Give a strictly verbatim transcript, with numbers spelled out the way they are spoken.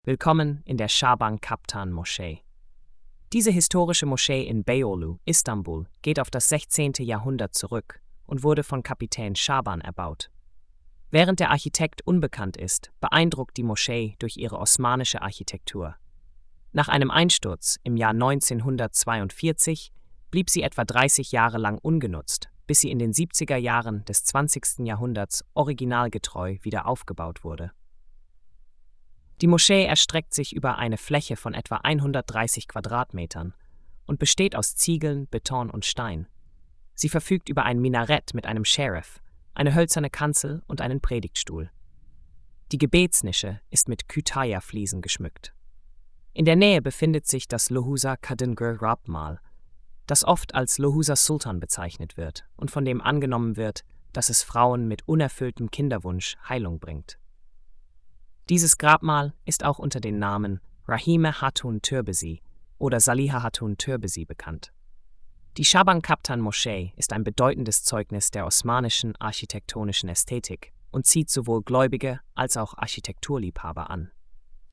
Willkommen in der Shaban Kaptan Moschee. Diese historische Moschee in Beyoğlu, Istanbul, geht auf das sechzehnte. Jahrhundert zurück und wurde von Kapitän Shaban erbaut. Während der Architekt unbekannt ist, beeindruckt die Moschee durch ihre osmanische Architektur. Nach einem Einsturz im Jahr neunzehnhundertzweiundvierzig blieb sie etwa dreißig Jahre lang ungenutzt, bis sie in den siebziger Jahren des zwanzigsten. Jahrhunderts originalgetreu wieder aufgebaut wurde. Die Moschee erstreckt sich über eine Fläche von etwa hundertdreißig Quadratmetern und besteht aus Ziegeln, Beton und Stein. Sie verfügt über ein Minarett mit einem Scherif, eine hölzerne Kanzel und einen Predigtstuhl. Die Gebetsnische ist mit Kütahya-Fliesen geschmückt. In der Nähe befindet sich das Lohusa Kadingir Grabmal, das oft als Lohusa Sultan bezeichnet wird und von dem angenommen wird, dass es Frauen mit unerfülltem Kinderwunsch Heilung bringt. Dieses Grabmal ist auch unter den Namen Rahime Hatun Türbesi oder Saliha Hatun Türbesi bekannt. Die Shaban Kaptan Moschee ist ein bedeutendes Zeugnis der osmanischen architektonischen Ästhetik und zieht sowohl Gläubige als auch Architekturliebhaber an.